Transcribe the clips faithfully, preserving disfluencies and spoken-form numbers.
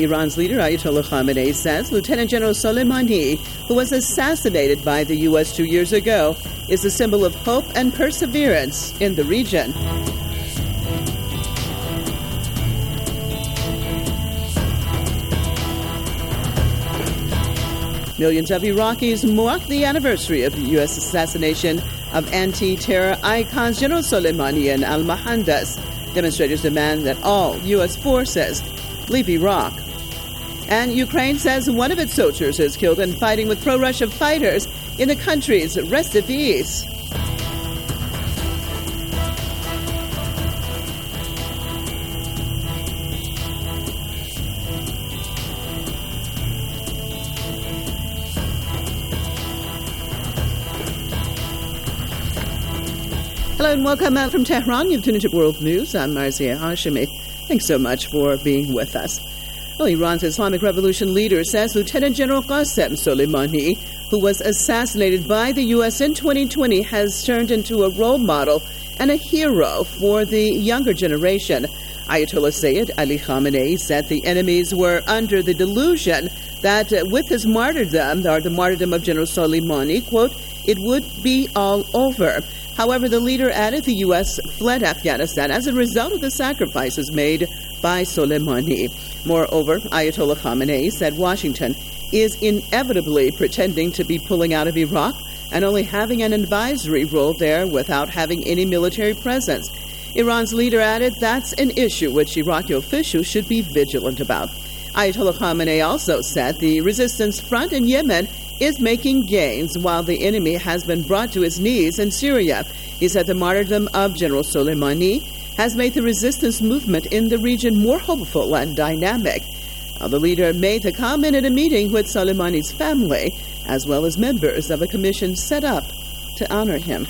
Iran's leader, Ayatollah Khamenei, says Lieutenant General Soleimani, who was assassinated by the U S two years ago, is a symbol of hope and perseverance in the region. Millions of Iraqis mark the anniversary of the U S assassination of anti-terror icons General Soleimani and al-Mohandas. Demonstrators demand that all U S forces leave Iraq. And Ukraine says one of its soldiers is killed in fighting with pro-Russia fighters in the country's restivies. Hello and welcome out from Tehran. You've tuned into World News. I'm Marzieh Hashemi. Thanks so much for being with us. Well, Iran's Islamic Revolution leader says Lieutenant General Qasem Soleimani, who was assassinated by the U S in twenty twenty, has turned into a role model and a hero for the younger generation. Ayatollah Sayyid Ali Khamenei said the enemies were under the delusion that uh, with his martyrdom, or the martyrdom of General Soleimani, quote, it would be all over. However, the leader added the U S fled Afghanistan as a result of the sacrifices made by Soleimani. Moreover, Ayatollah Khamenei said Washington is inevitably pretending to be pulling out of Iraq and only having an advisory role there without having any military presence. Iran's leader added that's an issue which Iraqi officials should be vigilant about. Ayatollah Khamenei also said the resistance front in Yemen is making gains while the enemy has been brought to his knees in Syria. He said the martyrdom of General Soleimani has made the resistance movement in the region more hopeful and dynamic. Now, the leader made the comment at a meeting with Soleimani's family, as well as members of a commission set up to honor him.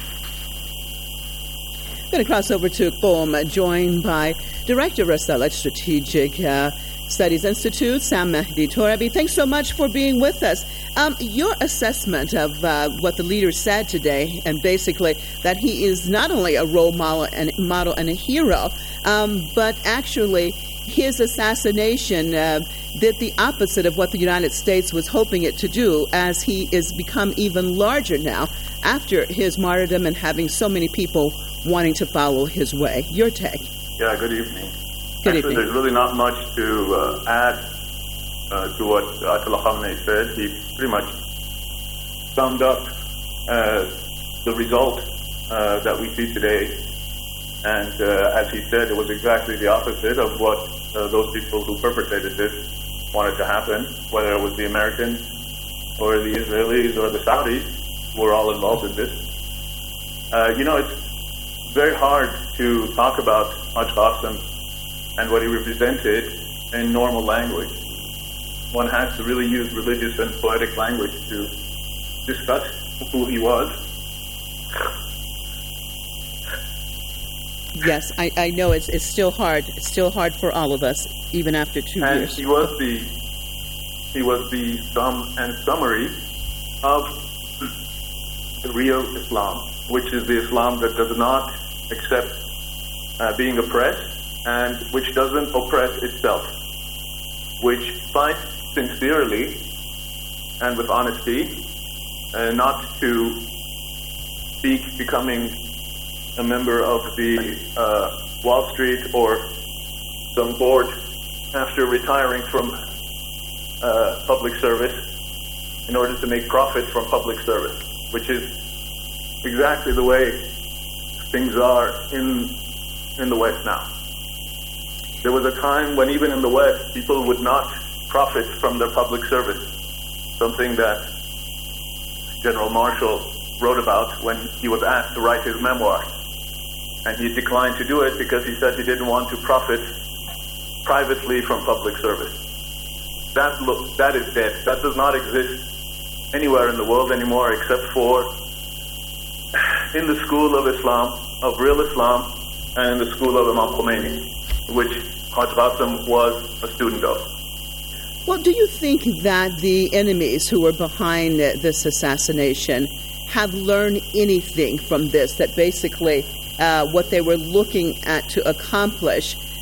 I'm going to cross over to Qom, joined by Director Rasala Strategic uh, Studies Institute, Sam Mahdi Torabi. Thanks so much for being with us. Um, your assessment of uh, what the leader said today, and basically that he is not only a role model and, model and a hero, um, but actually his assassination uh, did the opposite of what the United States was hoping it to do, as he is become even larger now after his martyrdom and having so many people wanting to follow his way. Your take? Yeah, good evening. Good Actually, evening. There's really not much to uh, add uh, to what Ayatollah Khamenei said. He pretty much summed up uh, the result uh, that we see today. And uh, as he said, it was exactly the opposite of what uh, those people who perpetrated this wanted to happen, whether it was the Americans or the Israelis or the Saudis who were all involved in this. Uh, you know, it's very hard to talk about Haj Qasem and what he represented in normal language. One has to really use religious and poetic language to discuss who he was. Yes, I, I know it's it's still hard. It's still hard for all of us, even after two and years. he was the he was the sum and summary of the real Islam, which is the Islam that does not accept uh, being oppressed, and which doesn't oppress itself, which fights sincerely and with honesty, uh, not to seek becoming a member of the uh, Wall Street or some board after retiring from uh, public service in order to make profit from public service, which is exactly the way things are in in the West now. There was a time when even in the West, people would not profit from their public service, something that General Marshall wrote about when he was asked to write his memoir. And he declined to do it because he said he didn't want to profit privately from public service. That, look, that is dead. That does not exist anywhere in the world anymore except for in the school of Islam, of real Islam, and in the school of Imam Khomeini, which Haj Qasem was a student of. Well, do you think that the enemies who were behind this assassination have learned anything from this, that basically uh, what they were looking at to accomplish,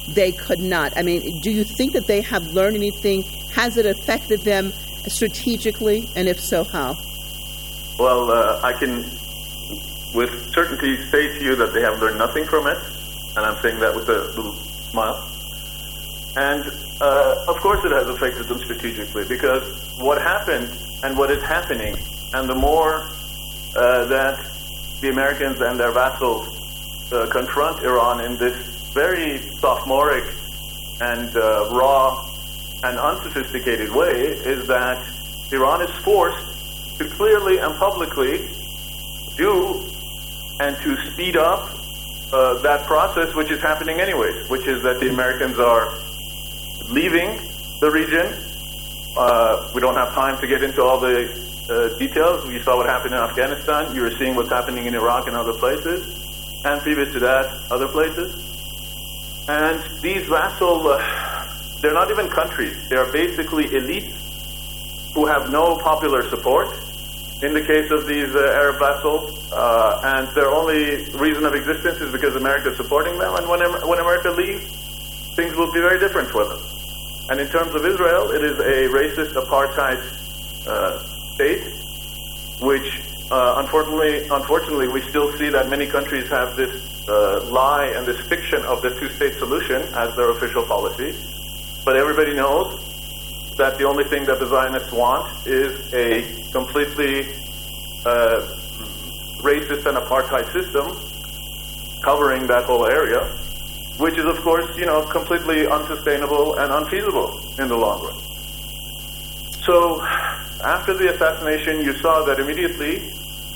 they could not? I mean, do you think that they have learned anything? Has it affected them strategically? And if so, how? Well, uh, I can with certainty say to you that they have learned nothing from it, and I'm saying that with a little smile. And uh, of course it has affected them strategically, because what happened and what is happening, and the more uh, that the Americans and their vassals uh, confront Iran in this very sophomoric and uh, raw and unsophisticated way, is that Iran is forced to clearly and publicly do and to speed up uh, that process, which is happening anyways, which is that the Americans are leaving the region. Uh, we don't have time to get into all the uh, details. You saw what happened in Afghanistan. You were seeing what's happening in Iraq and other places, and previous to that, other places. And these vassal, uh, they're not even countries. They are basically elites who have no popular support in the case of these uh, Arab vassals, uh, and their only reason of existence is because America is supporting them, and when, when America leaves, things will be very different for them. And in terms of Israel, it is a racist apartheid uh, state, which uh, unfortunately, unfortunately, we still see that many countries have this uh, lie and this fiction of the two-state solution as their official policy. But everybody knows that the only thing that the Zionists want is a completely uh, racist and apartheid system covering that whole area, which is, of course, you know, completely unsustainable and unfeasible in the long run. So, after the assassination, you saw that immediately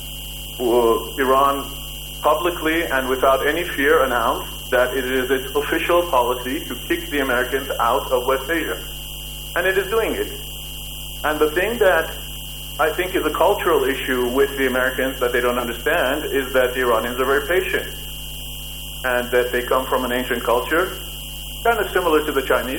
uh, Iran publicly and without any fear announced that it is its official policy to kick the Americans out of West Asia. And it is doing it. And the thing that I think is a cultural issue with the Americans that they don't understand is that the Iranians are very patient, and that they come from an ancient culture, kind of similar to the Chinese.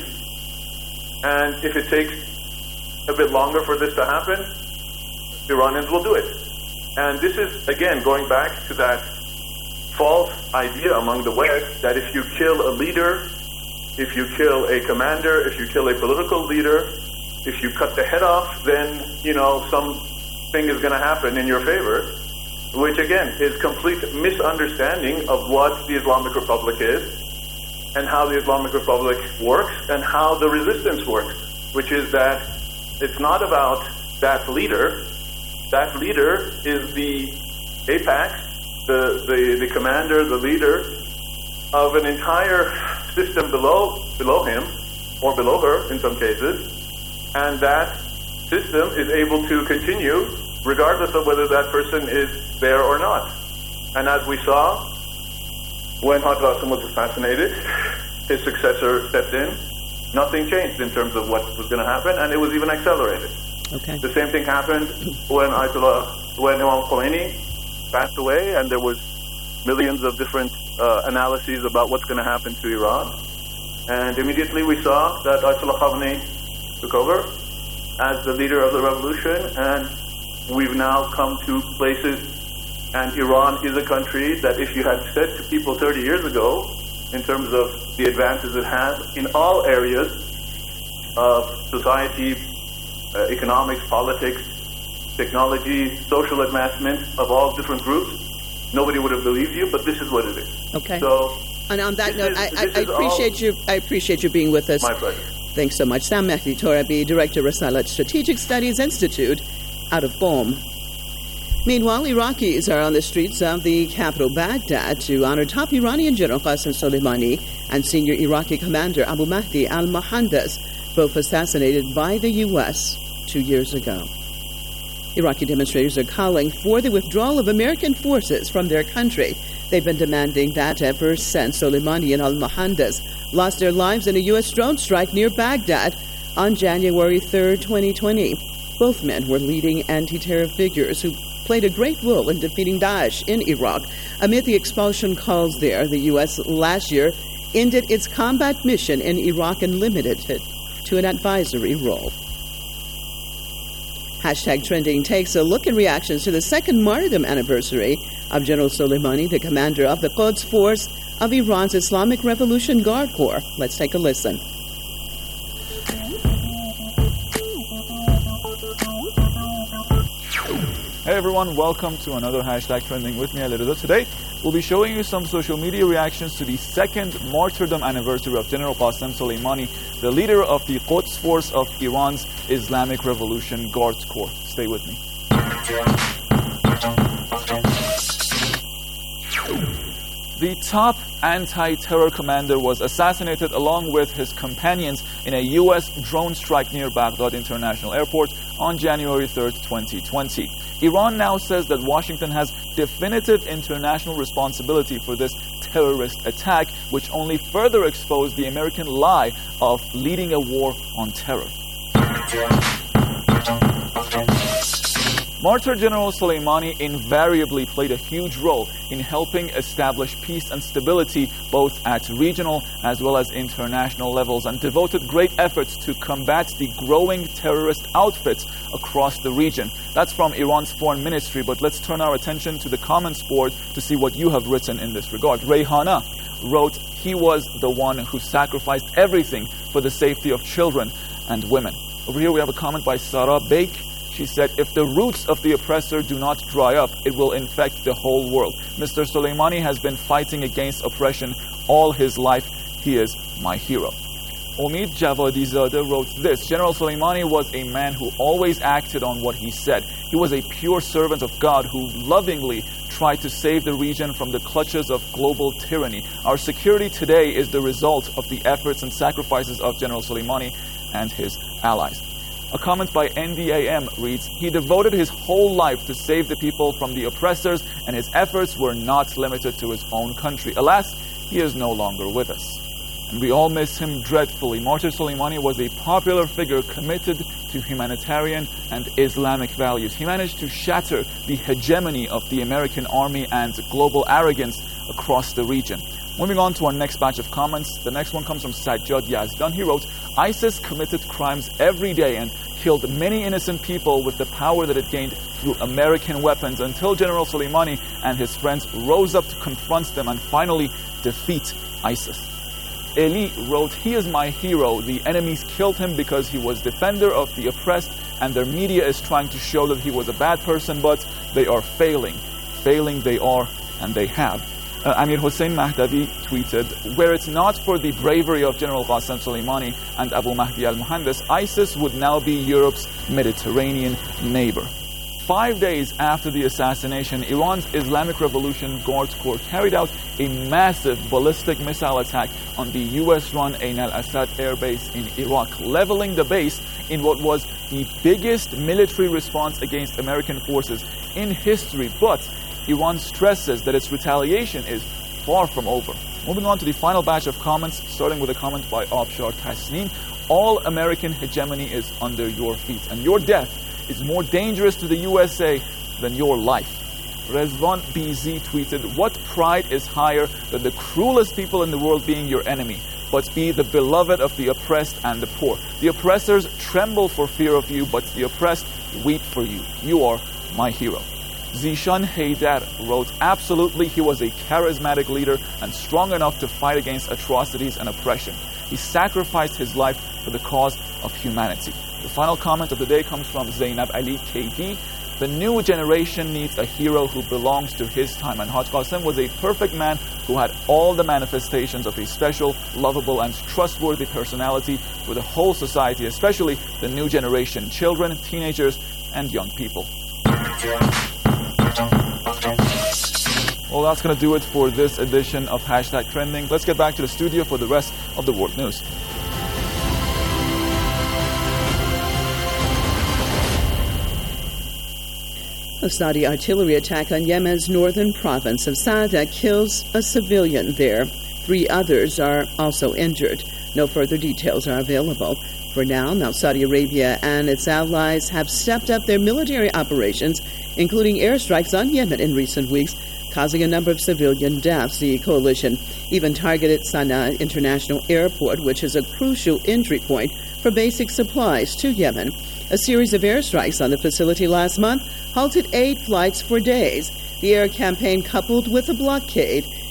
And if it takes a bit longer for this to happen, Iranians will do it. And this is, again, going back to that false idea among the West that if you kill a leader, if you kill a commander, if you kill a political leader, if you cut the head off, then, you know, something is going to happen in your favor, which, again, is complete misunderstanding of what the Islamic Republic is and how the Islamic Republic works and how the resistance works, which is that it's not about that leader. That leader is the apex, the, the, the commander, the leader of an entire system below below him, or below her in some cases, and that system is able to continue regardless of whether that person is there or not. And as we saw, when Haj Qasem was assassinated, his successor stepped in, nothing changed in terms of what was going to happen, and it was even accelerated. Okay. The same thing happened when Ayatollah, when Imam Khomeini passed away, and there was millions of different uh, analyses about what's going to happen to Iran. And immediately we saw that Ayatollah Khomeini took over as the leader of the revolution, and we've now come to places, and Iran is a country that if you had said to people thirty years ago, in terms of the advances it has in all areas of society, uh, economics, politics, technology, social advancement of all different groups, nobody would have believed you, but this is what it is. Okay. So, and on that note, is, I, I, I appreciate all, you. I appreciate you being with us. My pleasure. Thanks so much, Sam Mehdi Torabi, Director, Risalat Strategic Studies Institute, out of Qom. Meanwhile, Iraqis are on the streets of the capital, Baghdad, to honor top Iranian General Qasem Soleimani and senior Iraqi commander Abu Mahdi al-Mohandes, both assassinated by the U S two years ago. Iraqi demonstrators are calling for the withdrawal of American forces from their country. They've been demanding that ever since Soleimani and al-Mohandes lost their lives in a U S drone strike near Baghdad on January third, twenty twenty. Both men were leading anti-terror figures who played a great role in defeating Daesh in Iraq. Amid the expulsion calls there, the U S last year ended its combat mission in Iraq and limited it to an advisory role. Hashtag Trending takes a look at reactions to the second martyrdom anniversary of General Soleimani, the commander of the Quds Force of Iran's Islamic Revolution Guard Corps. Let's take a listen. Hey everyone, welcome to another Hashtag Trending with me, Ali Reza. Today, we'll be showing you some social media reactions to the second martyrdom anniversary of General Qasem Soleimani, the leader of the Quds Force of Iran's Islamic Revolution Guard Corps. Stay with me. The top anti-terror commander was assassinated along with his companions in a U S drone strike near Baghdad International Airport on January third, twenty twenty. Iran now says that Washington has definitive international responsibility for this terrorist attack, which only further exposed the American lie of leading a war on terror. Martyr General Soleimani invariably played a huge role in helping establish peace and stability both at regional as well as international levels, and devoted great efforts to combat the growing terrorist outfits across the region. That's from Iran's foreign ministry, but let's turn our attention to the comments board to see what you have written in this regard. Rayhana wrote, "He was the one who sacrificed everything for the safety of children and women." Over here we have a comment by Sarah Baik. She said, "If the roots of the oppressor do not dry up, it will infect the whole world. Mister Soleimani has been fighting against oppression all his life. He is my hero." Omid Javadizadeh wrote this, "General Soleimani was a man who always acted on what he said. He was a pure servant of God who lovingly tried to save the region from the clutches of global tyranny. Our security today is the result of the efforts and sacrifices of General Soleimani and his allies." A comment by N D A M reads, "He devoted his whole life to save the people from the oppressors, and his efforts were not limited to his own country. Alas, he is no longer with us. And we all miss him dreadfully." Martyr Soleimani was a popular figure committed to humanitarian and Islamic values. He managed to shatter the hegemony of the American army and global arrogance across the region. Moving on to our next batch of comments. The next one comes from Sajjad Yazdan. He wrote, "ISIS committed crimes every day and killed many innocent people with the power that it gained through American weapons until General Soleimani and his friends rose up to confront them and finally defeat ISIS." Eli wrote, "He is my hero. The enemies killed him because he was defender of the oppressed, and their media is trying to show that he was a bad person, but they are failing. Failing they are, and they have." Uh, Amir Hossein Mahdavi tweeted, "Were it not for the bravery of General Qasem Soleimani and Abu Mahdi al-Muhandis, ISIS would now be Europe's Mediterranean neighbor." Five days after the assassination, Iran's Islamic Revolution Guard Corps carried out a massive ballistic missile attack on the U S-run Ain al-Assad air base in Iraq, leveling the base in what was the biggest military response against American forces in history. But Iran stresses that its retaliation is far from over. Moving on to the final batch of comments, starting with a comment by Abshar Tasneem. "All American hegemony is under your feet, and your death is more dangerous to the U S A than your life." Rezvan B Z tweeted, "What pride is higher than the cruelest people in the world being your enemy, but be the beloved of the oppressed and the poor. The oppressors tremble for fear of you, but the oppressed weep for you. You are my hero." Zishan Haydar wrote, "Absolutely, he was a charismatic leader and strong enough to fight against atrocities and oppression. He sacrificed his life for the cause of humanity." The final comment of the day comes from Zainab Ali K D. "The new generation needs a hero who belongs to his time, and Haj Qasem was a perfect man who had all the manifestations of a special, lovable, and trustworthy personality for the whole society, especially the new generation, children, teenagers, and young people." Well, that's going to do it for this edition of Hashtag Trending. Let's get back to the studio for the rest of the world news. A Saudi artillery attack on Yemen's northern province of Sada kills a civilian there. Three others are also injured. No further details are available. For now, now Saudi Arabia and its allies have stepped up their military operations, including airstrikes on Yemen in recent weeks, causing a number of civilian deaths. The coalition even targeted Sana'a International Airport, which is a crucial entry point for basic supplies to Yemen. A series of airstrikes on the facility last month halted aid flights for days. The air campaign, coupled with a blockade,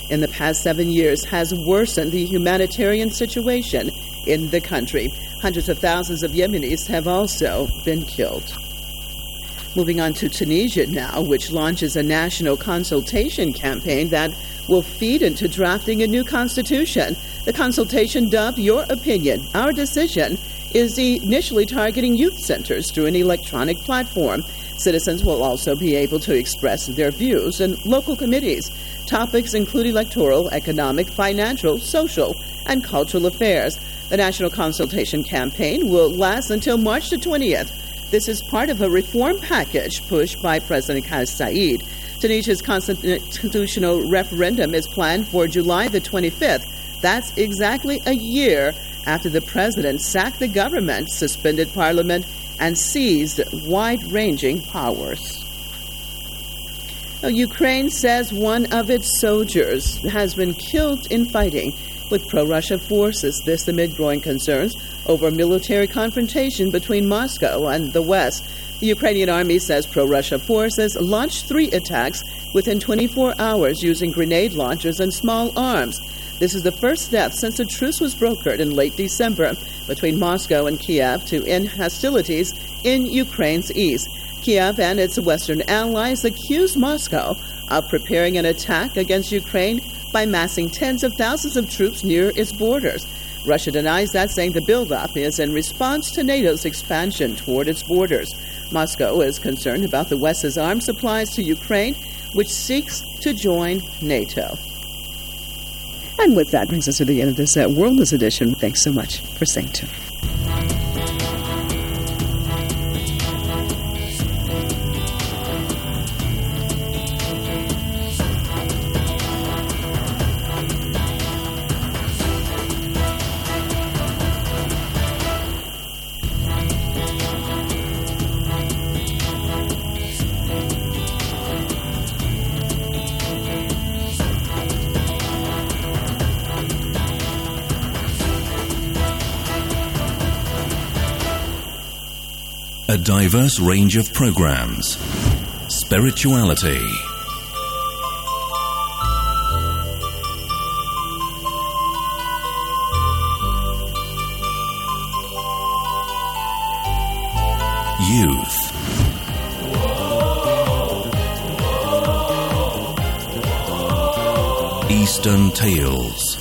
in the past seven years has worsened the humanitarian situation in the country. Hundreds of thousands of Yemenis have also been killed. Moving on to Tunisia now, which launches a national consultation campaign that will feed into drafting a new constitution. The consultation, dubbed Your Opinion, Our Decision, is initially targeting youth centers through an electronic platform. Citizens will also be able to express their views in local committees. Topics include electoral, economic, financial, social, and cultural affairs. The national consultation campaign will last until March the twentieth. This is part of a reform package pushed by President Kais Saied. Tunisia's constitutional referendum is planned for July the twenty-fifth. That's exactly a year after the president sacked the government, suspended parliament, and seized wide-ranging powers. Now, Ukraine says one of its soldiers has been killed in fighting with pro-Russia forces, this amid growing concerns over military confrontation between Moscow and the West. The Ukrainian army says pro-Russia forces launched three attacks within twenty-four hours using grenade launchers and small arms. This is the first step since a truce was brokered in late December between Moscow and Kiev to end hostilities in Ukraine's east. Kiev and its Western allies accuse Moscow of preparing an attack against Ukraine by massing tens of thousands of troops near its borders. Russia denies that, saying the buildup is in response to NATO's expansion toward its borders. Moscow is concerned about the West's arms supplies to Ukraine, which seeks to join NATO. And with that brings us to the end of this uh, World News edition. Thanks so much for staying tuned. A diverse range of programs. Spirituality. Youth. Eastern Tales.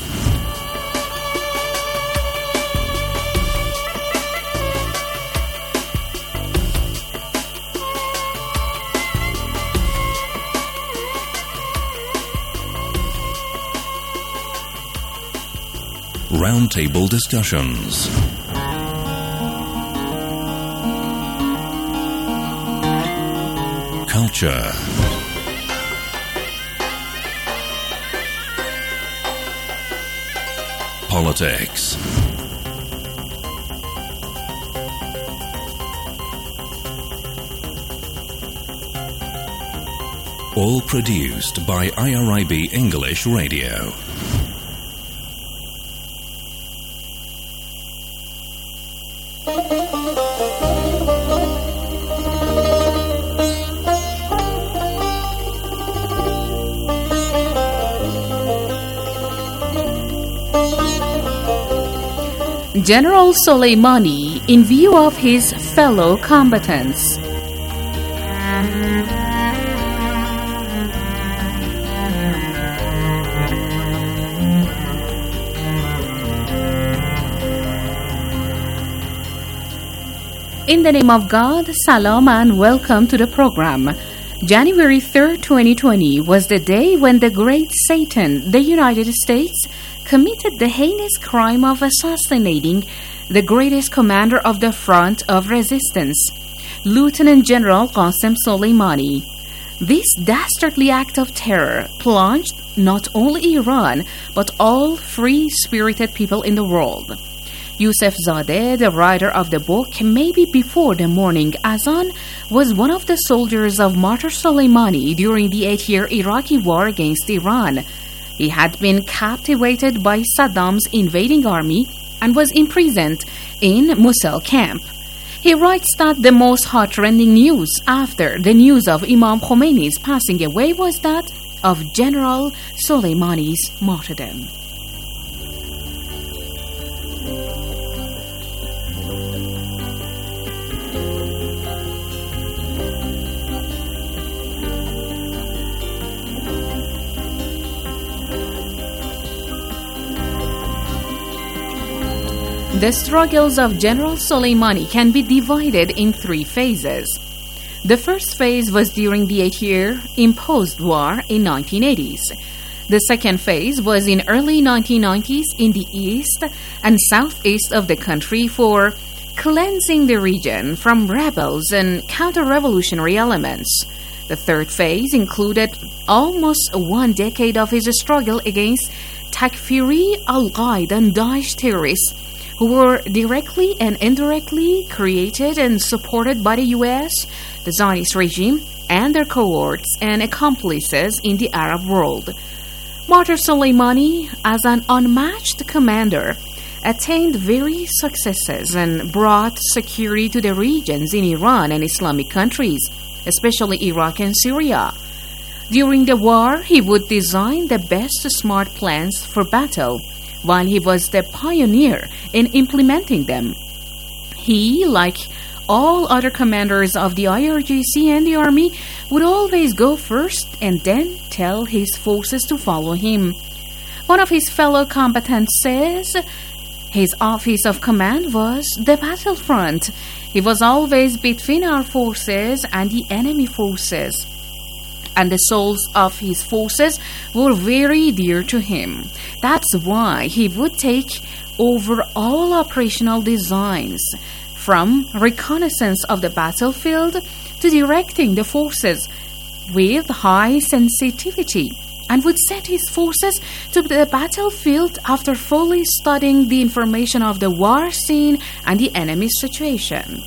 Roundtable discussions. Culture. Politics. All produced by I R I B English Radio. General Soleimani in view of his fellow combatants. In the name of God, salam and welcome to the program. January third, twenty twenty was the day when the great Satan, the United States, committed the heinous crime of assassinating the greatest commander of the Front of Resistance, Lieutenant General Qasem Soleimani. This dastardly act of terror plunged not only Iran, but all free-spirited people in the world. Youssef Zadeh, the writer of the book Maybe Before the Morning Azan, was one of the soldiers of Martyr Soleimani during the eight-year Iraqi war against Iran. He had been captivated by Saddam's invading army and was imprisoned in Mosul camp. He writes that the most heart-rending news after the news of Imam Khomeini's passing away was that of General Soleimani's martyrdom. The struggles of General Soleimani can be divided in three phases. The first phase was during the eight-year imposed war in nineteen eighties. The second phase was in early nineteen nineties in the east and southeast of the country for cleansing the region from rebels and counter-revolutionary elements. The third phase included almost one decade of his struggle against Takfiri, Al-Qaeda and Daesh terrorists who were directly and indirectly created and supported by the U S, the Zionist regime, and their cohorts and accomplices in the Arab world. Martyr Soleimani, as an unmatched commander, attained various successes and brought security to the regions in Iran and Islamic countries, especially Iraq and Syria. During the war, he would design the best smart plans for battle, while he was the pioneer in implementing them. He, like all other commanders of the I R G C and the army, would always go first and then tell his forces to follow him. One of his fellow combatants says his office of command was the battlefront. He was always between our forces and the enemy forces, and the souls of his forces were very dear to him. That's why he would take over all operational designs, from reconnaissance of the battlefield to directing the forces with high sensitivity, and would send his forces to the battlefield after fully studying the information of the war scene and the enemy's situation.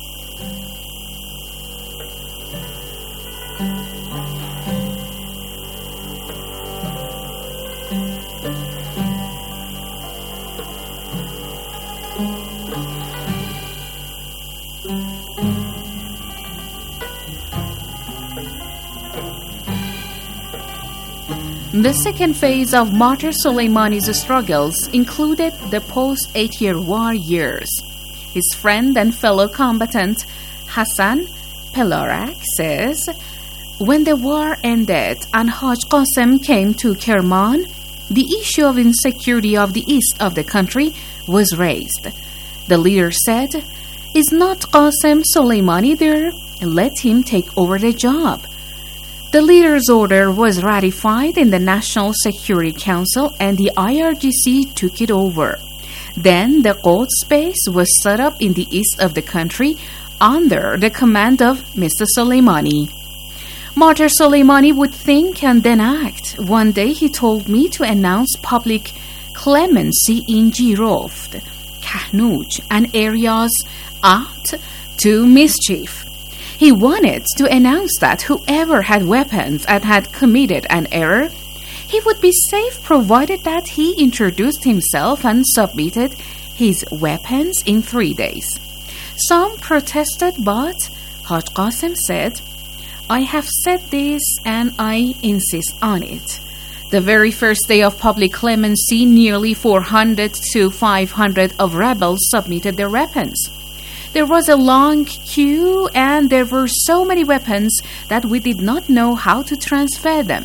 The second phase of Martyr Soleimani's struggles included the post-eight-year war years. His friend and fellow combatant Hassan Pelarak says, when the war ended and Haj Qasem came to Kerman, the issue of insecurity of the east of the country was raised. The leader said, "Is not Qasem Soleimani there? Let him take over the job." The leader's order was ratified in the National Security Council and the I R G C took it over. Then the Quds base was set up in the east of the country under the command of Mister Soleimani. Martyr Soleimani would think and then act. One day he told me to announce public clemency in Jiroft, Kahnuj, and areas out to mischief. He wanted to announce that whoever had weapons and had committed an error, he would be safe provided that he introduced himself and submitted his weapons in three days. Some protested, but Haj Qasem said, "I have said this and I insist on it." The very first day of public clemency, nearly four hundred to five hundred of rebels submitted their weapons. There was a long queue and there were so many weapons that we did not know how to transfer them.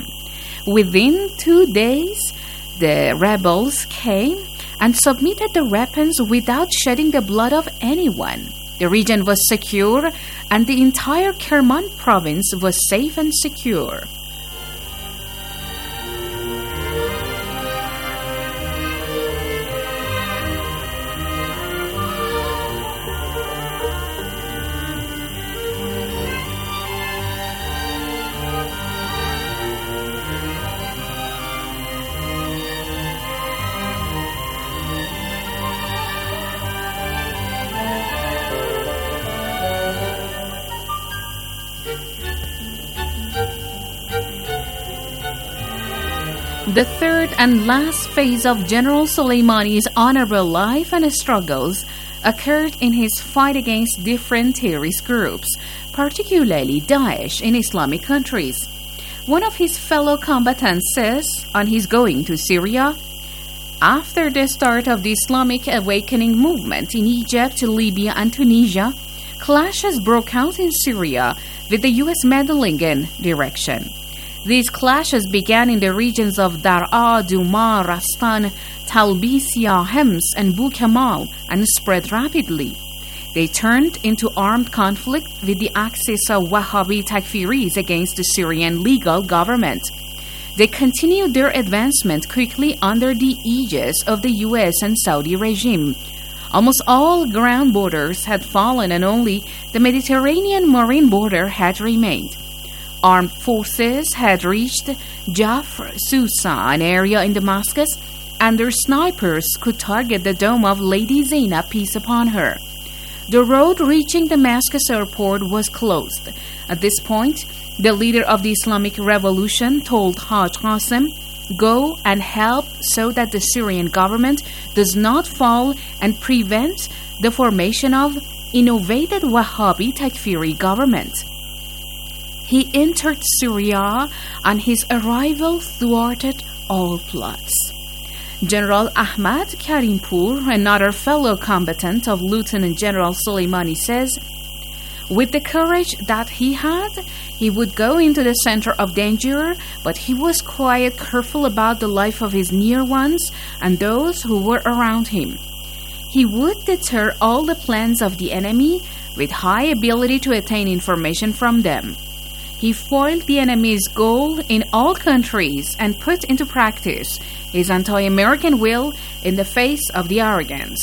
Within two days, the rebels came and submitted their weapons without shedding the blood of anyone. The region was secure and the entire Kerman province was safe and secure. The third and last phase of General Soleimani's honorable life and struggles occurred in his fight against different terrorist groups, particularly Daesh in Islamic countries. One of his fellow combatants says on his going to Syria, after the start of the Islamic awakening movement in Egypt, Libya, and Tunisia, clashes broke out in Syria with the U S meddling in direction. These clashes began in the regions of Dar'a, Duma, Rastan, Talbisia, Hems, and Bu Kamal and spread rapidly. They turned into armed conflict with the axis of Wahhabi Takfiris against the Syrian legal government. They continued their advancement quickly under the aegis of the U S and Saudi regime. Almost all ground borders had fallen and only the Mediterranean marine border had remained. Armed forces had reached Jafr Susa, an area in Damascus, and their snipers could target the dome of Lady Zainab, peace upon her. The road reaching Damascus airport was closed. At this point, the leader of the Islamic Revolution told Haj Qasim, "Go and help so that the Syrian government does not fall and prevent the formation of innovated Wahhabi Takfiri government." He entered Syria, and his arrival thwarted all plots. General Ahmad Karimpour, another fellow combatant of Lieutenant General Soleimani, says, with the courage that he had, he would go into the center of danger, but he was quite careful about the life of his near ones and those who were around him. He would deter all the plans of the enemy with high ability to attain information from them. He foiled the enemy's goal in all countries and put into practice his anti-American will in the face of the arrogance.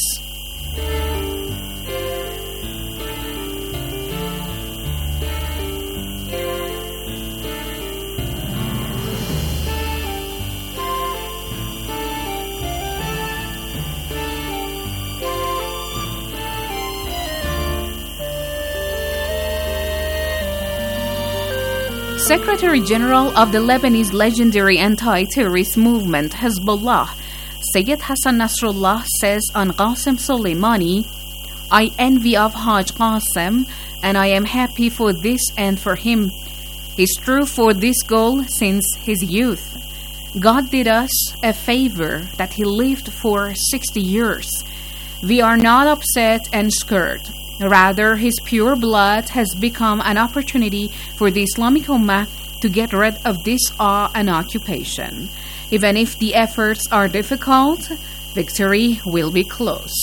Secretary General of the Lebanese legendary anti-terrorist movement Hezbollah, Sayyid Hassan Nasrallah, says on Qasem Soleimani, "I envy of Haj Qasim and I am happy for this and for him. He strove for this goal since his youth. God did us a favor that he lived for sixty years. We are not upset and scared. Rather, his pure blood has become an opportunity for the Islamic Ummah to get rid of this awe and occupation. Even if the efforts are difficult, victory will be close."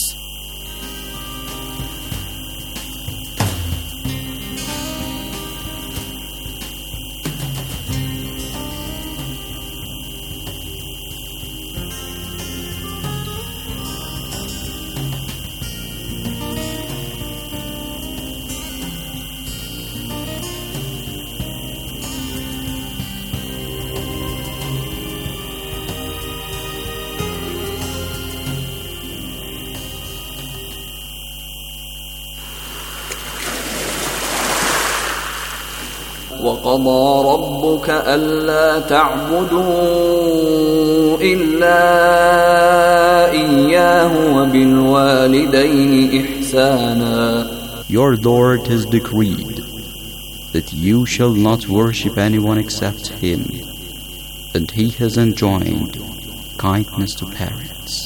وَقَضَى رَبُّكَ أَلَّا تَعْبُدُوا إِلَّا إِيَّاهُ وَبِالْوَالِدَيْنِ إِحْسَانًا. Your Lord has decreed that you shall not worship anyone except Him, and He has enjoined kindness to parents.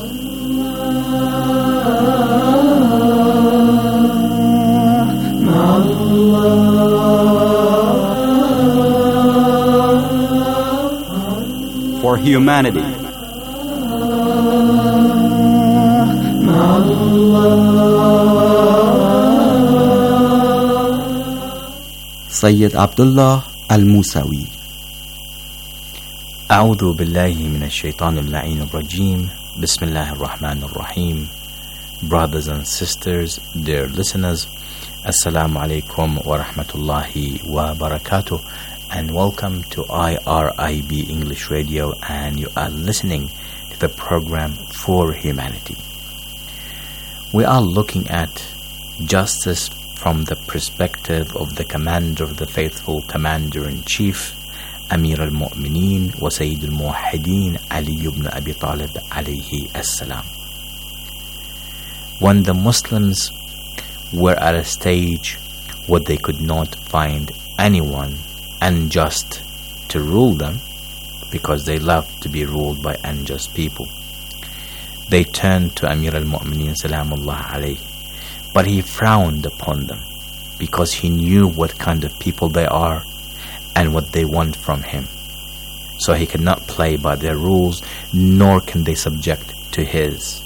For humanity, Sayyid Abdullah Al-Musawi. أعوذ بالله من الشيطان اللعين الرجيم. بسم الله الرحمن الرحيم. Brothers and sisters, dear listeners, Assalamu alaikum wa rahmatullahi wa barakatuh, and welcome to I R I B English Radio, and you are listening to the program For Humanity. We are looking at justice from the perspective of the Commander of the Faithful, Commander-in-Chief, Amir al-Mu'mineen wa Sayyid al-Muwahhideen, Ali ibn Abi Talib alayhi as-salam. When the Muslims were at a stage where they could not find anyone unjust to rule them because they love to be ruled by unjust people. They turned to Amir al-Mu'mineen Salamullah alayhi, but he frowned upon them because he knew what kind of people they are and what they want from him. So he could not play by their rules, nor can they subject to his.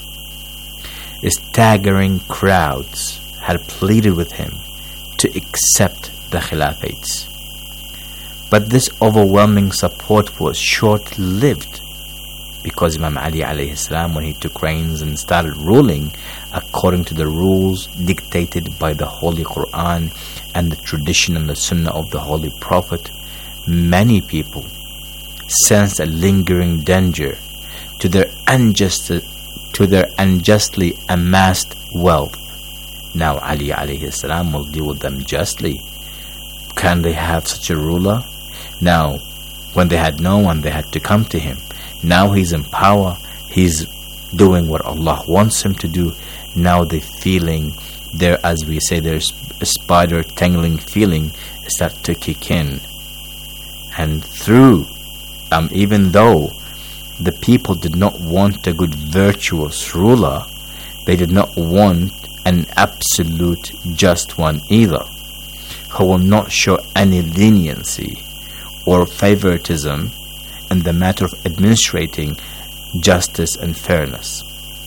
Staggering crowds had pleaded with him to accept the Khilafate. But this overwhelming support was short-lived, because Imam Ali alayhi salam, when he took reins and started ruling according to the rules dictated by the Holy Quran and the tradition and the Sunnah of the Holy Prophet, many people sensed a lingering danger to their unjust, to their unjustly amassed wealth. Now Ali alayhi salam will deal with them justly. Can they have such a ruler? Now, when they had no one, they had to come to him. Now he's in power, he's doing what Allah wants him to do. Now the feeling there, as we say, there's a spider tangling feeling start to kick in. And through, um, even though the people did not want a good virtuous ruler, they did not want an absolute just one either, who will not show any leniency or favoritism in the matter of administrating justice and fairness.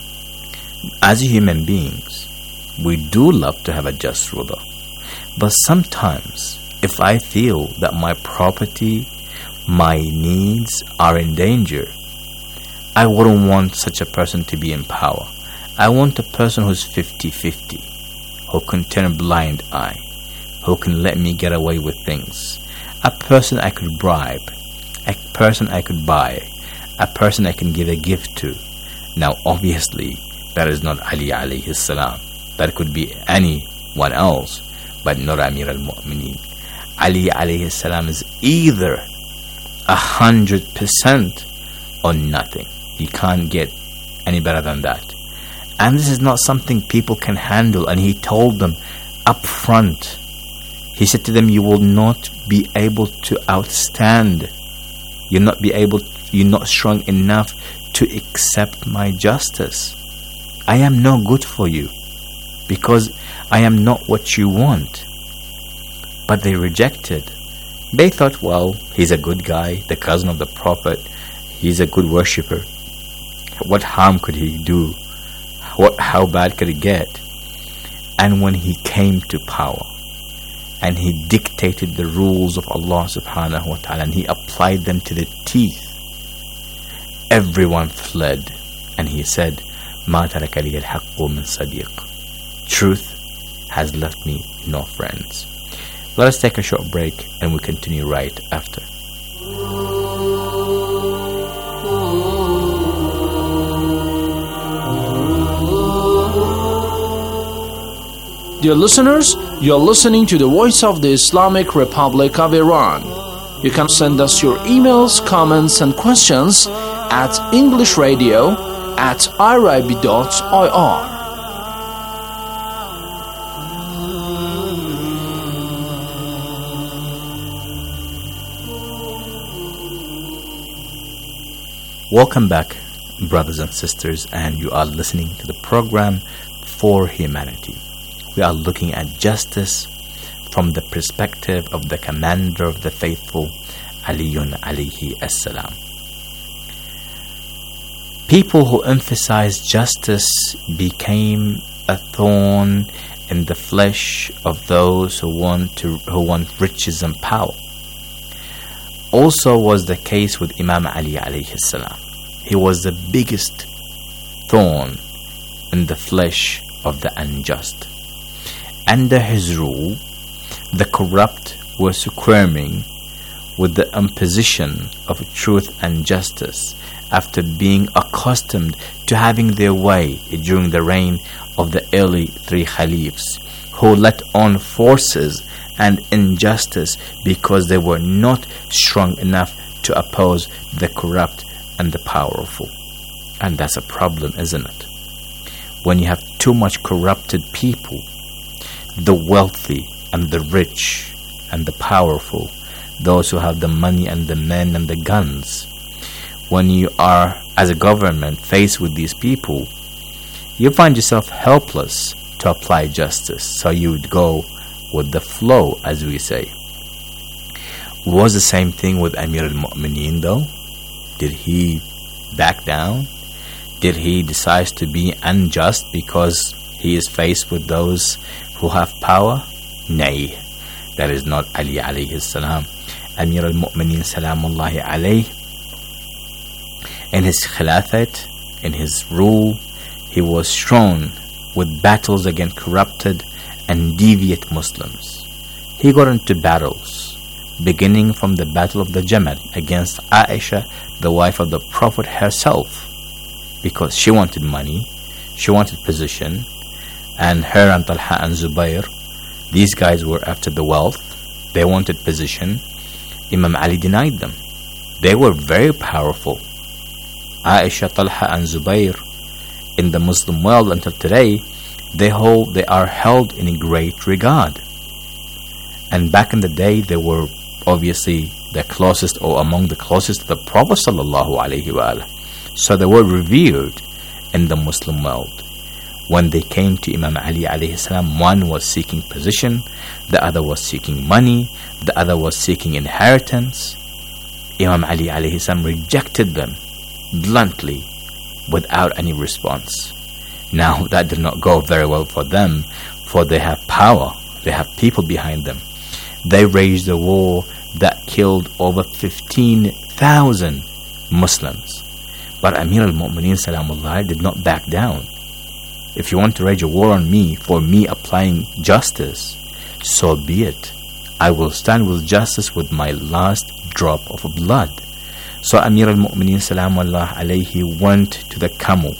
As human beings, we do love to have a just ruler, but sometimes if I feel that my property, my needs are in danger, I wouldn't want such a person to be in power. I want a person who's fifty-fifty, who can turn a blind eye, who can let me get away with things, a person I could bribe, a person I could buy, a person I can give a gift to. Now obviously that is not Ali alayhi salam. That could be anyone else, but not Amir al-Mu'mineen. Ali alayhi salam is either a hundred percent or nothing. You can't get any better than that. And this is not something people can handle. And he told them up front, he said to them, you will not be able to outstand. You'll not be able, you're not strong enough to accept my justice. I am no good for you because I am not what you want. But they rejected. They thought, well, he's a good guy, the cousin of the Prophet. He's a good worshipper. What harm could he do? What, how bad could it get? And when he came to power and he dictated the rules of Allah subhanahu wa ta'ala and he applied them to the teeth, everyone fled. And he said, مَا تَرَكَ لِيَ الْحَقُّ مِنْ صَدِيقٍ. Truth has left me no friends. Let us take a short break and we continue right after. Dear listeners, you're listening to the Voice of the Islamic Republic of Iran. You can send us your emails, comments and questions at englishradio at irib dot I R. Welcome back, brothers and sisters, and you are listening to the program For Humanity. We are looking at justice from the perspective of the commander of the faithful, Aliyun alayhi as-salam. People who emphasize justice became a thorn in the flesh of those who want to who want riches and power. Also was the case with Imam Ali alayhi salam. He was the biggest thorn in the flesh of the unjust. Under his rule, the corrupt were squirming with the imposition of truth and justice after being accustomed to having their way during the reign of the early three caliphs, who let on forces and injustice because they were not strong enough to oppose the corrupt and the powerful. And that's a problem, isn't it? When you have too much corrupted people, the wealthy and the rich and the powerful those who have the money and the men and the guns. When you are, as a government, faced with these people, you find yourself helpless to apply justice, so you would go with the flow, as we say. Was the same thing with Amir al-Mu'mineen though? Did he back down? Did he decide to be unjust because he is faced with those who have power? Nay, that is not Ali alayhi salam. Amir al-Mu'mineen salamullahi alayhi, in his khilafat, in his rule, he was strong with battles against corrupted and deviant Muslims. He got into battles, beginning from the Battle of the Jamal against Aisha, the wife of the Prophet herself, because she wanted money, she wanted position, and her and Talha and Zubair, these guys were after the wealth, they wanted position. Imam Ali denied them. They were very powerful. Aisha, Talha and Zubair, in the Muslim world until today, they hold, they are held in a great regard. And back in the day, they were obviously the closest, or among the closest to the Prophet sallallahu alaihi wasallam. So they were revered in the Muslim world. When they came to Imam Ali alayhi salam, one was seeking position, the other was seeking money, the other was seeking inheritance. Imam Ali alayhi salam rejected them bluntly, without any response. Now that did not go very well for them, for they have power, they have people behind them. They waged a war that killed over fifteen thousand Muslims. But Amir al-Mu'mineen salamullah did not back down. If you want to wage a war on me for me applying justice, so be it. I will stand with justice with my last drop of blood. So Amir al-Mu'mineen salamullah alayhi went to the camel,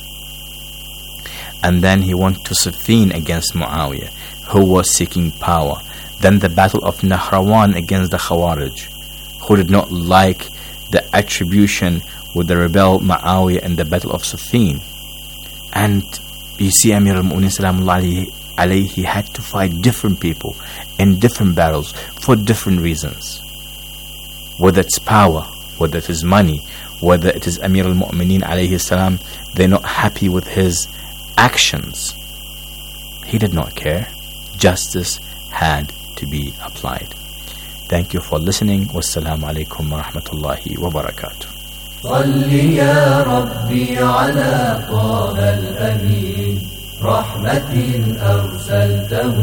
and then he went to Siffin against Muawiyah, who was seeking power. Then the battle of Nahrawan against the Khawarij, who did not like the attribution with the rebel Muawiyah in the battle of Siffin. And you see, Amir al-Mu'mineen salamullah alayhi, he had to fight different people in different battles for different reasons. Whether it's power, whether it is money, whether it is Amir al-Mu'mineen alayhi salam, they're not happy with his actions. He did not care. Justice had to be applied. Thank you for listening. Wassalamu alaikum wa rahmatullahi wa barakatuh. صل يا ربي على طه الأمين رحمة أرسلته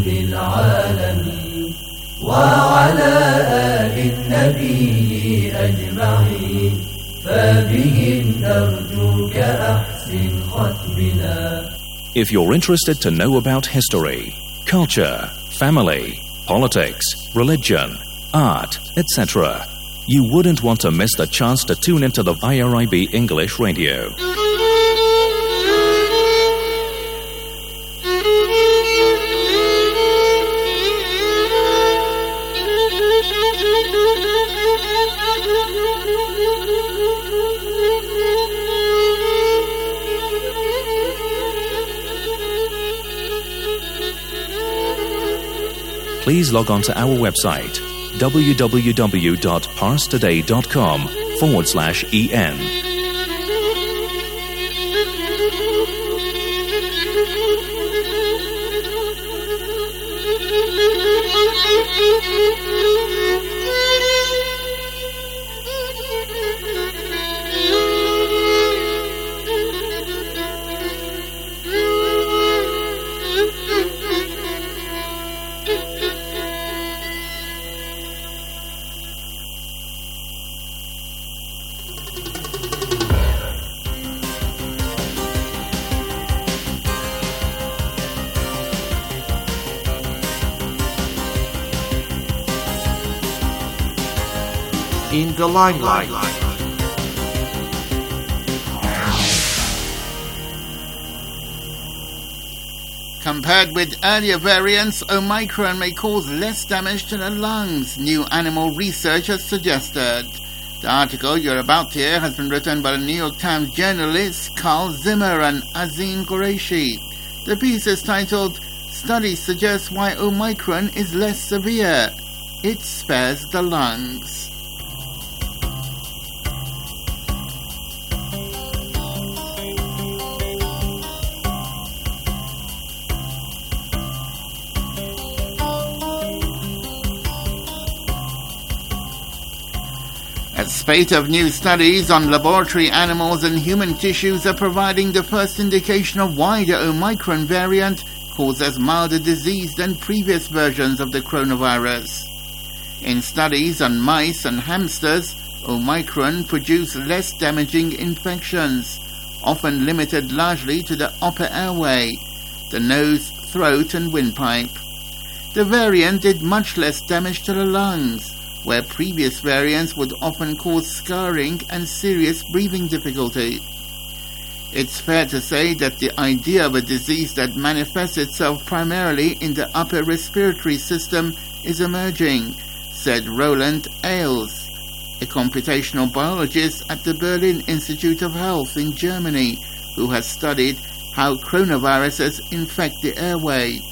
للعالمين وعلى آل النبي أجمعين فبهم نرجوك أحسن ختمنا. If you're interested to know about history, culture, family, politics, religion, art, et cetera, you wouldn't want to miss the chance to tune into the I R I B English Radio. Please log on to our website www.parstoday.com forward slash en. In the limelight. Compared with earlier variants, Omicron may cause less damage to the lungs, new animal research has suggested. The article you're about to hear has been written by the New York Times journalists Carl Zimmer and Azim Qureshi. The piece is titled, "Studies Suggest Why Omicron is Less Severe." it spares the lungs. A spate of new studies on laboratory animals and human tissues are providing the first indication of why the Omicron variant causes milder disease than previous versions of the coronavirus. In studies on mice and hamsters, Omicron produced less damaging infections, often limited largely to the upper airway, the nose, throat and windpipe. The variant did much less damage to the lungs, where previous variants would often cause scarring and serious breathing difficulty. It's fair to say that the idea of a disease that manifests itself primarily in the upper respiratory system is emerging, said Roland Ailes, a computational biologist at the Berlin Institute of Health in Germany, who has studied how coronaviruses infect the airway.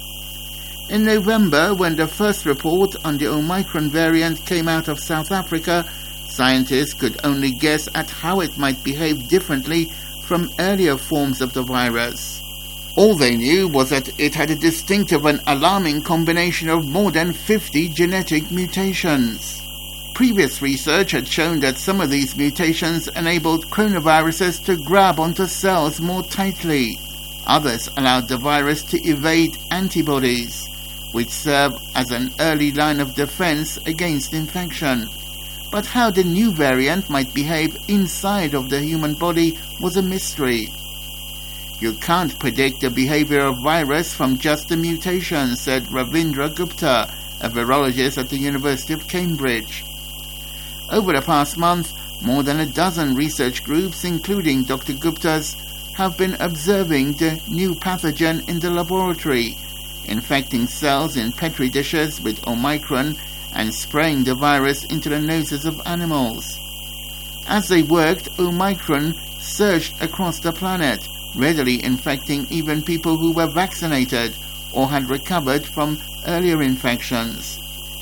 In November, when the first report on the Omicron variant came out of South Africa, scientists could only guess at how it might behave differently from earlier forms of the virus. All they knew was that it had a distinctive and alarming combination of more than fifty genetic mutations. Previous research had shown that some of these mutations enabled coronaviruses to grab onto cells more tightly. Others allowed the virus to evade antibodies, which serve as an early line of defense against infection. But how the new variant might behave inside of the human body was a mystery. You can't predict the behavior of virus from just the mutation, said Ravindra Gupta, a virologist at the University of Cambridge. Over the past month, more than a dozen research groups, including Doctor Gupta's, have been observing the new pathogen in the laboratory, infecting cells in petri dishes with Omicron and spraying the virus into the noses of animals. As they worked, Omicron surged across the planet, readily infecting even people who were vaccinated or had recovered from earlier infections.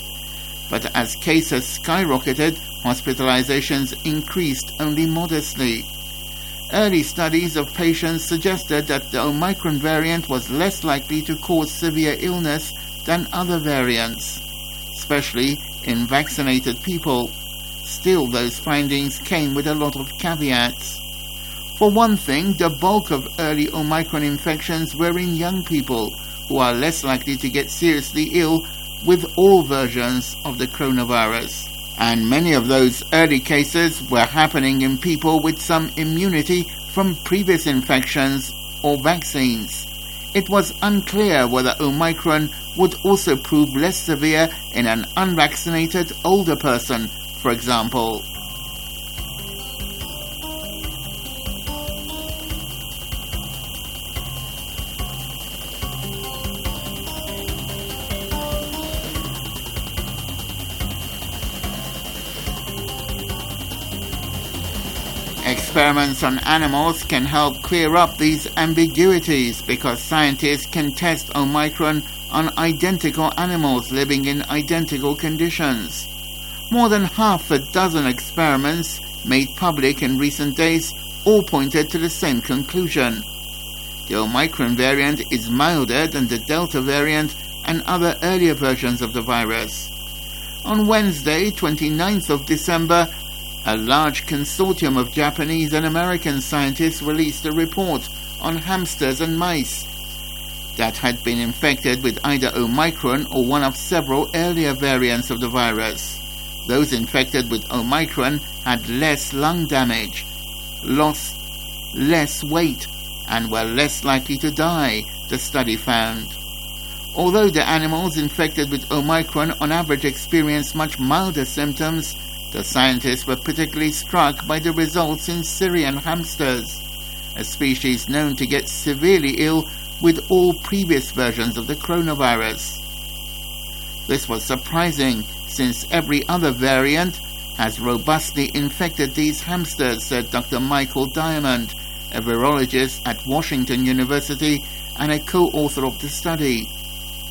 But as cases skyrocketed, hospitalizations increased only modestly. Early studies of patients suggested that the Omicron variant was less likely to cause severe illness than other variants, especially in vaccinated people. Still, those findings came with a lot of caveats. For one thing, the bulk of early Omicron infections were in young people, who are less likely to get seriously ill with all versions of the coronavirus. And many of those early cases were happening in people with some immunity from previous infections or vaccines. It was unclear whether Omicron would also prove less severe in an unvaccinated older person, for example. Experiments on animals can help clear up these ambiguities because scientists can test Omicron on identical animals living in identical conditions. More than half a dozen experiments made public in recent days all pointed to the same conclusion. The Omicron variant is milder than the Delta variant and other earlier versions of the virus. On Wednesday, twenty-ninth of December, a large consortium of Japanese and American scientists released a report on hamsters and mice that had been infected with either Omicron or one of several earlier variants of the virus. Those infected with Omicron had less lung damage, lost less weight, and were less likely to die, the study found. Although the animals infected with Omicron on average experienced much milder symptoms, the scientists were particularly struck by the results in Syrian hamsters, a species known to get severely ill with all previous versions of the coronavirus. This was surprising, since every other variant has robustly infected these hamsters, said Doctor Michael Diamond, a virologist at Washington University and a co-author of the study.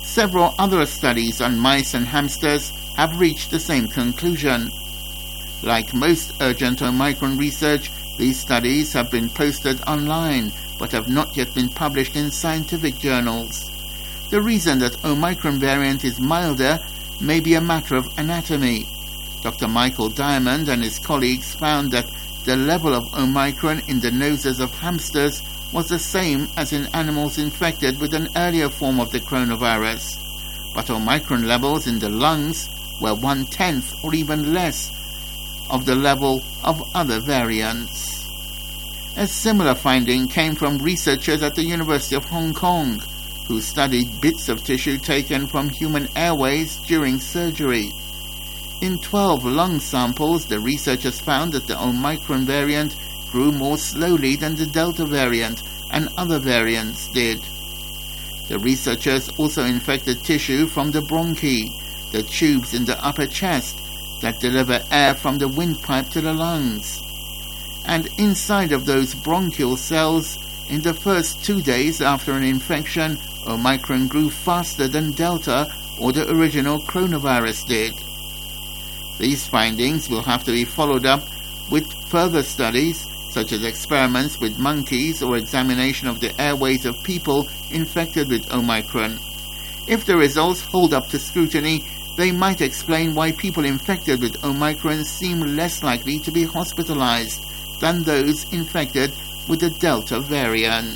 several other studies on mice and hamsters have reached the same conclusion. Like most urgent Omicron research, these studies have been posted online but have not yet been published in scientific journals. The reason that Omicron variant is milder may be a matter of anatomy. Doctor Michael Diamond and his colleagues found that the level of Omicron in the noses of hamsters was the same as in animals infected with an earlier form of the coronavirus, but Omicron levels in the lungs were one-tenth or even less of the level of other variants. A similar finding came from researchers at the University of Hong Kong, who studied bits of tissue taken from human airways during surgery. In twelve lung samples, the researchers found that the Omicron variant grew more slowly than the Delta variant and other variants did. The researchers also infected tissue from the bronchi, the tubes in the upper chest that deliver air from the windpipe to the lungs. And inside of those bronchial cells, in the first two days after an infection, Omicron grew faster than Delta or the original coronavirus did. These findings will have to be followed up with further studies, such as experiments with monkeys or examination of the airways of people infected with Omicron. If the results hold up to scrutiny, they might explain why people infected with Omicron seem less likely to be hospitalized than those infected with the Delta variant.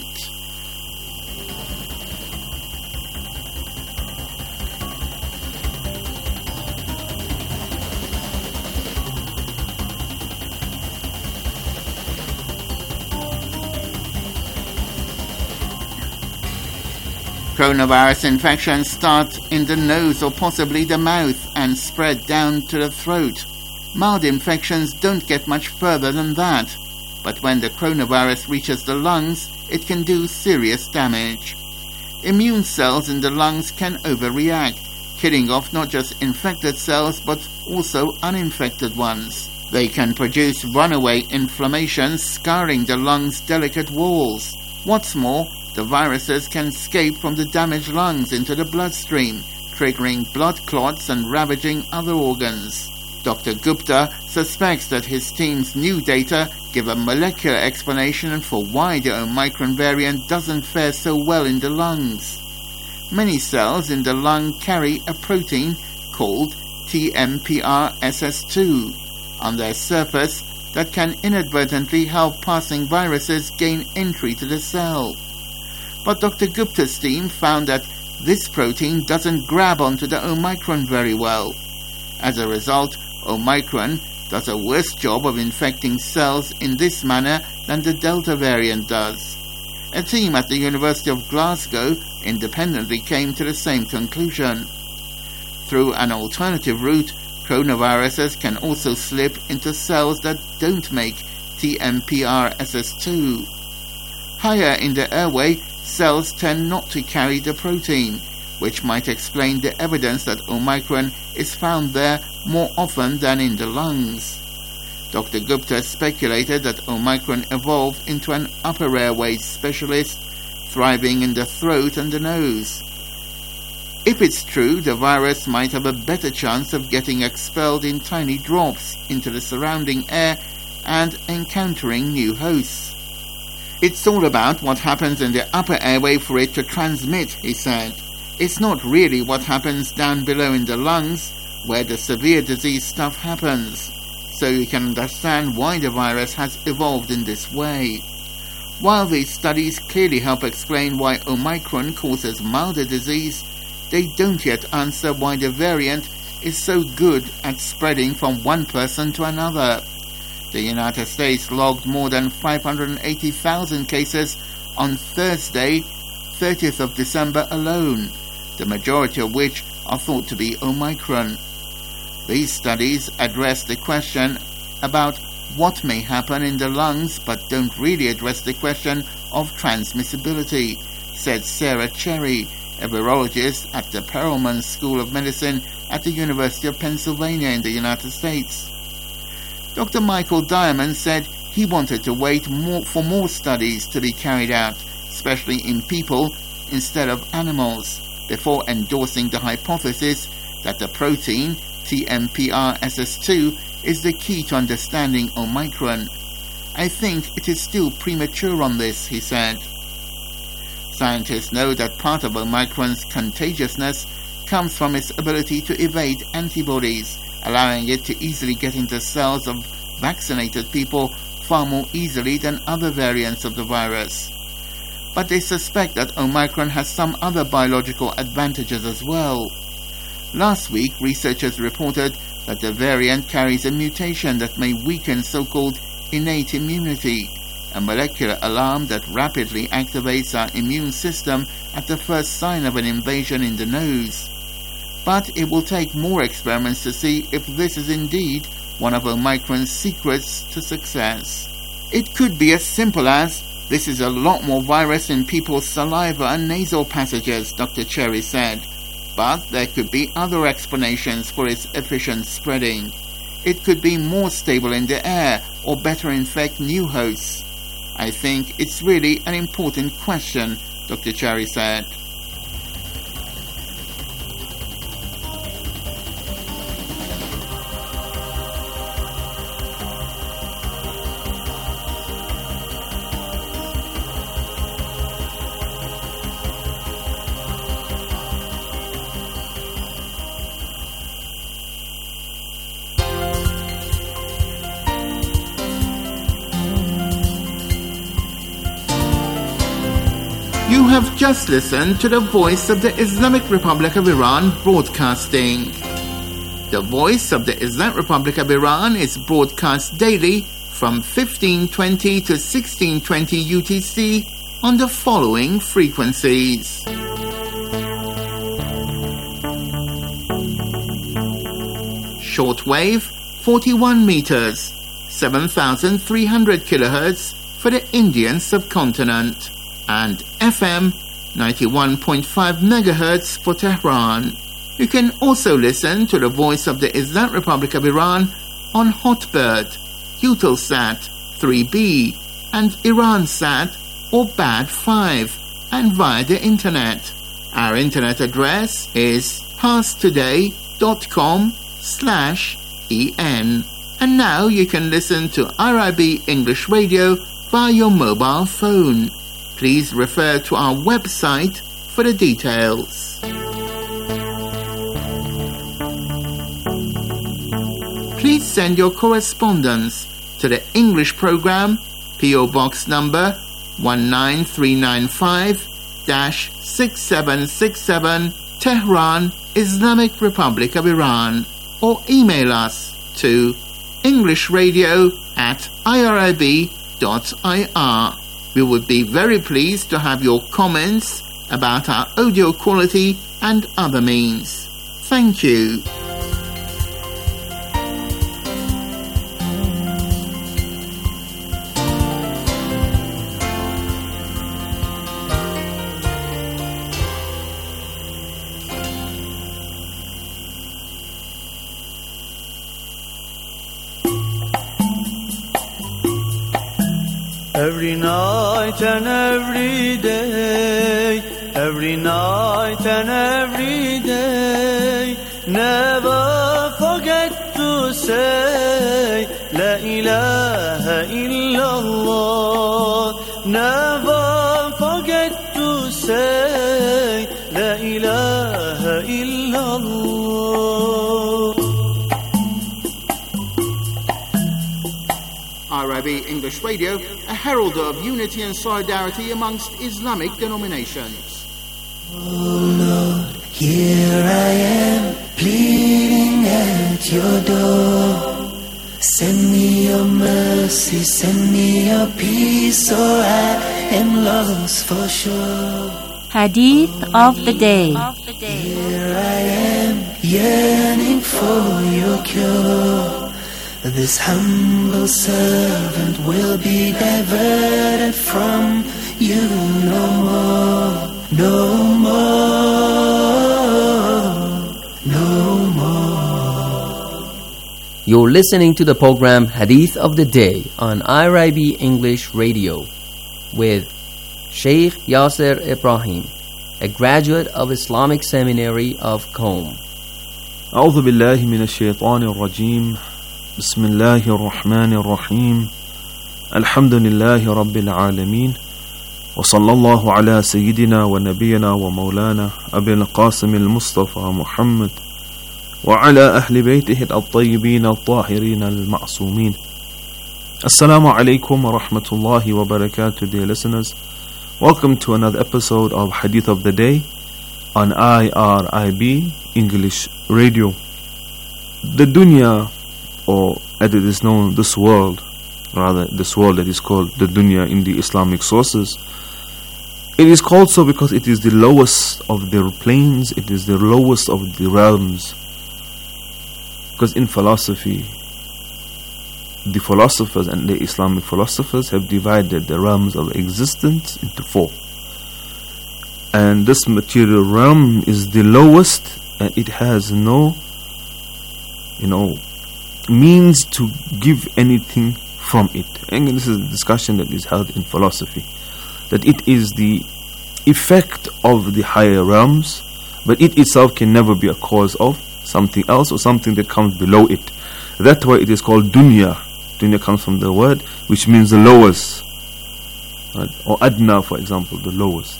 Coronavirus infections start in the nose or possibly the mouth and spread down to the throat. Mild infections don't get much further than that, but when the coronavirus reaches the lungs, it can do serious damage. Immune cells in the lungs can overreact, killing off not just infected cells but also uninfected ones. They can produce runaway inflammation, scarring the lungs' delicate walls. What's more, the viruses can escape from the damaged lungs into the bloodstream, triggering blood clots and ravaging other organs. Doctor Gupta suspects that his team's new data give a molecular explanation for why the Omicron variant doesn't fare so well in the lungs. Many cells in the lung carry a protein called T M P R S S two on their surface that can inadvertently help passing viruses gain entry to the cell. But Doctor Gupta's team found that this protein doesn't grab onto the Omicron very well. As a result, Omicron does a worse job of infecting cells in this manner than the Delta variant does. A team at the University of Glasgow independently came to the same conclusion. Through an alternative route, coronaviruses can also slip into cells that don't make T M P R S S two. Higher in the airway, cells tend not to carry the protein, which might explain the evidence that Omicron is found there more often than in the lungs. Doctor Gupta speculated that Omicron evolved into an upper airways specialist, thriving in the throat and the nose. If it's true, the virus might have a better chance of getting expelled in tiny drops into the surrounding air and encountering new hosts. It's all about what happens in the upper airway for it to transmit, he said. It's not really what happens down below in the lungs, where the severe disease stuff happens. So you can understand why the virus has evolved in this way. While these studies clearly help explain why Omicron causes milder disease, they don't yet answer why the variant is so good at spreading from one person to another. The United States logged more than five hundred eighty thousand cases on Thursday, thirtieth of December alone, the majority of which are thought to be Omicron. These studies address the question about what may happen in the lungs but don't really address the question of transmissibility, said Sarah Cherry, a virologist at the Perelman School of Medicine at the University of Pennsylvania in the United States. Doctor Michael Diamond said he wanted to wait more for more studies to be carried out, especially in people instead of animals. before endorsing the hypothesis that the protein T M P R S S two is the key to understanding Omicron. I think it is still premature on this, he said. Scientists know that part of Omicron's contagiousness comes from its ability to evade antibodies, allowing it to easily get into cells of vaccinated people far more easily than other variants of the virus. But they suspect that Omicron has some other biological advantages as well. Last week, researchers reported that the variant carries a mutation that may weaken so-called innate immunity, a molecular alarm that rapidly activates our immune system at the first sign of an invasion in the nose. But it will take more experiments to see if this is indeed one of Omicron's secrets to success. It could be as simple as, this is a lot more virus in people's saliva and nasal passages, Doctor Cherry said. But there could be other explanations for its efficient spreading. It could be more stable in the air or better infect new hosts. I think it's really an important question, Doctor Cherry said. You have just listened to the Voice of the Islamic Republic of Iran broadcasting. The Voice of the Islamic Republic of Iran is broadcast daily from fifteen twenty to sixteen twenty U T C on the following frequencies. Shortwave forty-one meters, seven thousand three hundred kilohertz for the Indian subcontinent, and F M ninety-one point five megahertz for Tehran. You can also listen to the Voice of the Islamic Republic of Iran on Hotbird, Eutelsat three B, and Iransat or B A D five, and via the internet. Our internet address is parstoday.com slash en. And now you can listen to R I B English Radio via your mobile phone. Please refer to our website for the details. Please send your correspondence to the English program, P O Box number one nine three nine five, six seven six seven, Tehran, Islamic Republic of Iran, or email us to englishradio at irib dot I R. We would be very pleased to have your comments about our audio quality and other means. Thank you. Every night and every day, every night and every day, never forget to say La ilaha illallah. Never forget to say La ilaha illallah. R I B English Radio, a herald of unity and solidarity amongst Islamic denominations. Oh Lord, here I am, pleading at your door. Send me your mercy, send me your peace, or I am lost for sure. Hadith of the day. Here I am, yearning for your cure. This humble servant will be diverted from you no more, no more, no more. You're listening to the program Hadith of the Day on R I B English Radio with Sheikh Yasser Ibrahim. a graduate of Islamic Seminary of Qom. أعوذ بالله من الشيطان الرجيم بسم الله الرحمن الرحيم الحمد لله رب العالمين وصلى الله على سيدنا ونبينا ومولانا أبي القاسم المصطفى محمد وعلى أهل بيته الطيبين الطاهرين المعصومين. Assalamu alaikum wa rahmatullahi wa barakatuh, dear listeners. Welcome to another episode of Hadith of the Day on I R I B English Radio. The dunya, or as it is known, this world, rather this world that is called the dunya in the Islamic sources, it is called so because it is the lowest of the planes, it is the lowest of the realms. Because in philosophy, the philosophers and the Islamic philosophers have divided the realms of existence into four. And this material realm is the lowest, and it has no, you know, means to give anything from it. And this is a discussion that is held in philosophy, that it is the effect of the higher realms, but it itself can never be a cause of something else or something that comes below it. That's why it is called dunya. Dunya comes from the word which means the lowest, right? Or adna, for example, the lowest.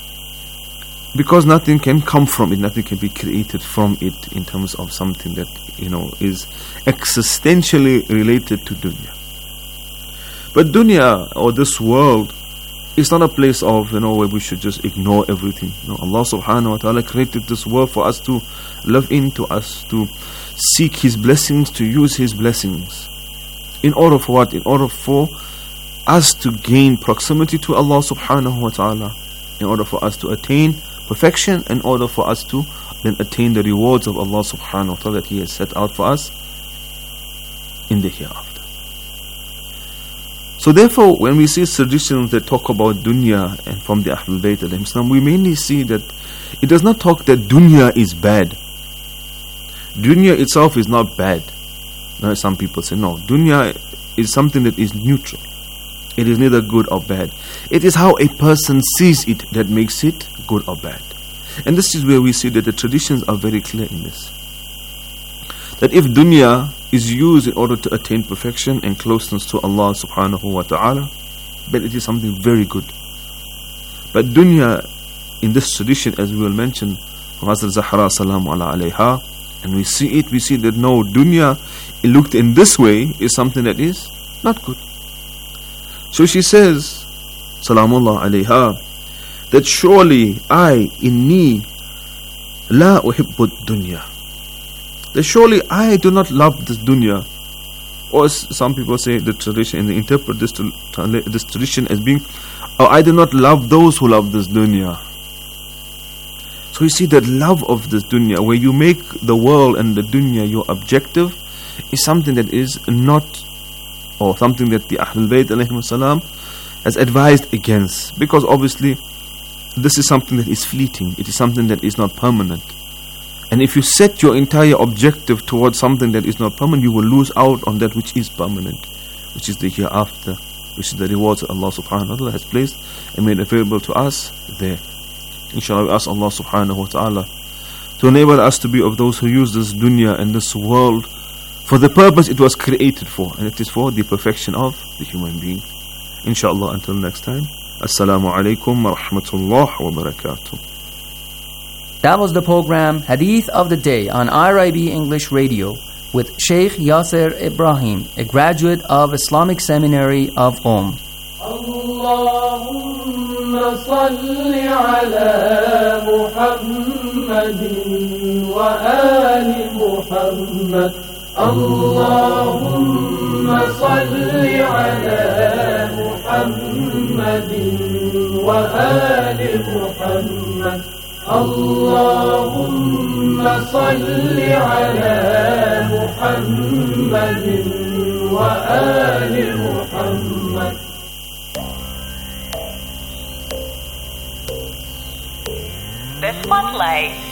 Because nothing can come from it, nothing can be created from it in terms of something that, you know, is existentially related to dunya. But dunya, or this world, is not a place of, you know, where we should just ignore everything. You know, Allah subhanahu wa ta'ala created this world for us to live in, to us to seek His blessings, to use His blessings. In order for what? In order for us to gain proximity to Allah subhanahu wa ta'ala, in order for us to attain perfection, in order for us to then attain the rewards of Allah subhanahu wa ta'ala that He has set out for us in the hereafter. So therefore, when we see traditions that talk about dunya and from the Ahlul Bayt alayhim salam, we mainly see that it does not talk that dunya is bad. Dunya itself is not bad. Now, some people say, no, dunya is something that is neutral. It is neither good or bad. It is how a person sees it that makes it good or bad. And this is where we see that the traditions are very clear in this. That if dunya is used in order to attain perfection and closeness to Allah subhanahu wa ta'ala, then it is something very good. But dunya, in this tradition, as we will mention from Hazrat Zahra salamu ala alayha, and we see it, we see that no, dunya, it looked in this way, is something that is not good. So she says, salamullah alayha, that surely I, inni, la uhibbu dunya. That surely I do not love this dunya. Or as some people say, the tradition, and they interpret this, to, this tradition as being, oh, I do not love those who love this dunya. So you see that love of this dunya, where you make the world and the dunya your objective, is something that is not, or something that the Ahlul Bayt alayhim salam has advised against. Because obviously, this is something that is fleeting. It is something that is not permanent. And if you set your entire objective towards something that is not permanent, you will lose out on that which is permanent, which is the hereafter, which is the rewards that Allah subhanahu wa ta'ala has placed and made available to us there. Inshallah, we ask Allah subhanahu wa ta'ala to enable us to be of those who use this dunya and this world for the purpose it was created for, and it is for the perfection of the human being. Inshallah, until next time, Assalamu alaikum wa rahmatullah wa barakatuh. That was the program Hadith of the Day on I R I B English Radio with Sheikh Yasser Ibrahim, a graduate of Islamic Seminary of Qom. Allahumma salli ala Muhammadin wa ali Muhammad. Allahumma salli ala Muhammadin wa ali Muhammad. Allahumma salli ala Muhammadin wa ali Muhammad. The Spotlight.